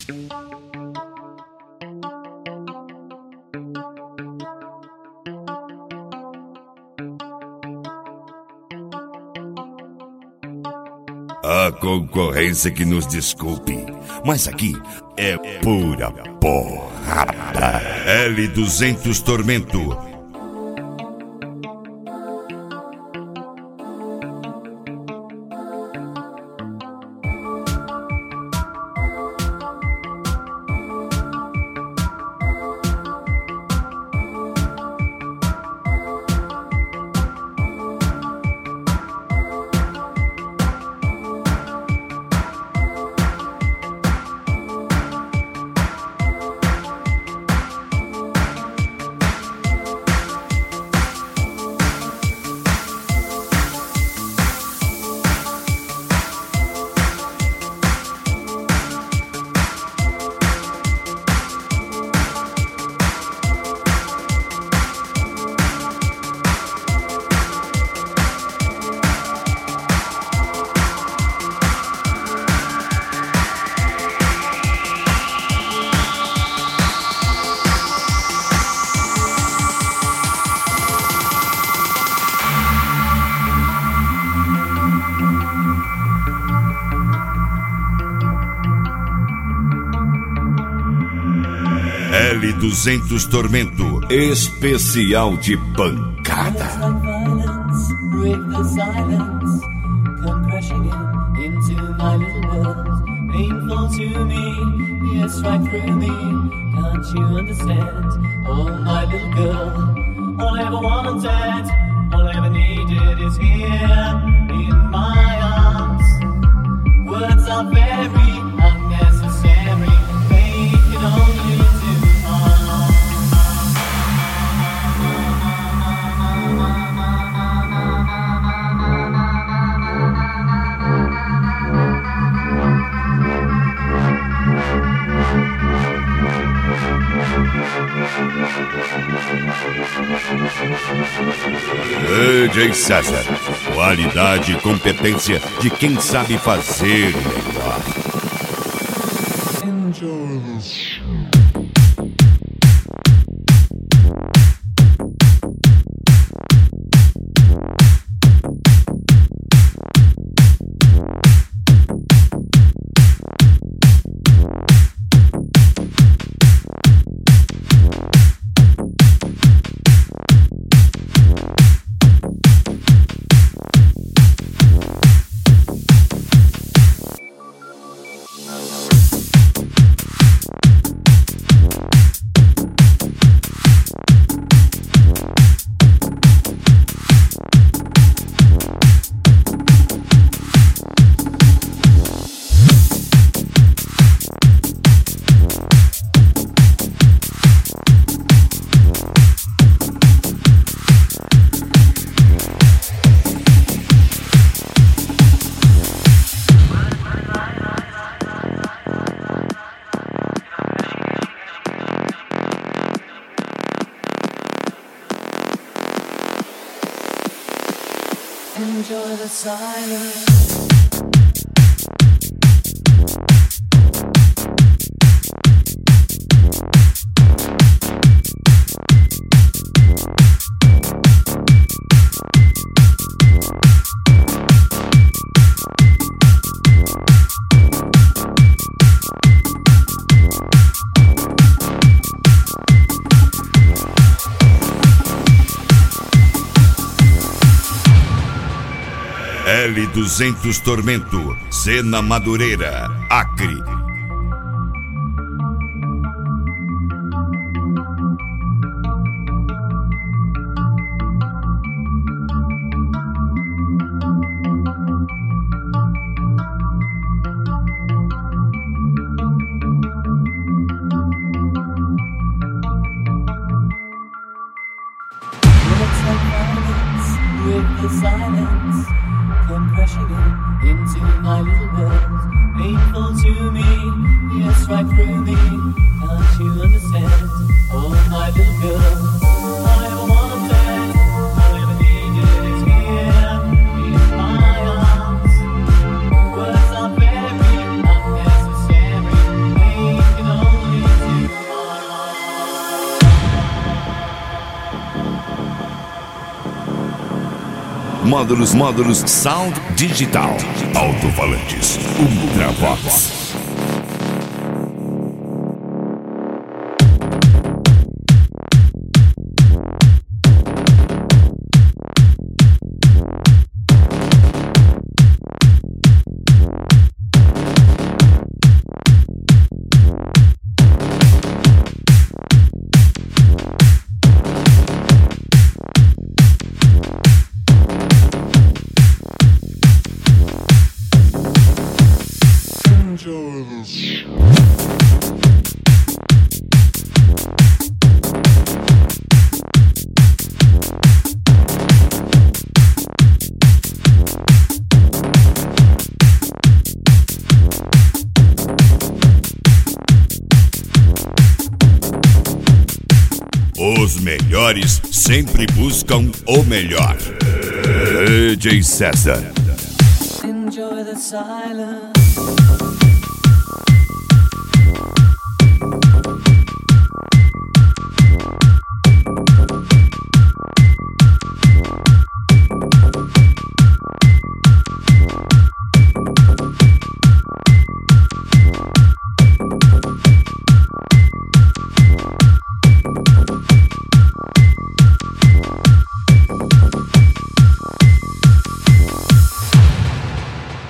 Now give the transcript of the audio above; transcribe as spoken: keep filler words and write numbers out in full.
A concorrência que nos desculpe, mas aqui é pura porrada. L duzentos Tormento. L duzentos Tormento, especial de pancada. Words are very unnecessary. They can only do harm. D J César, qualidade e competência de quem sabe fazer melhor. Enjoy this. Enjoy the silence. L duzentos Tormento, Cena Madureira, Acre. With the silence come crashing in into my little world, painful to me, yes, right through me. Can't you understand? Oh, my little girl, all I ever wanted, all I ever needed is here in my arms. Words are very unnecessary. They módulos, módulos Sound Digital, alto-falantes, Ultravox. Os melhores sempre buscam o melhor. D J César. Enjoy the silence.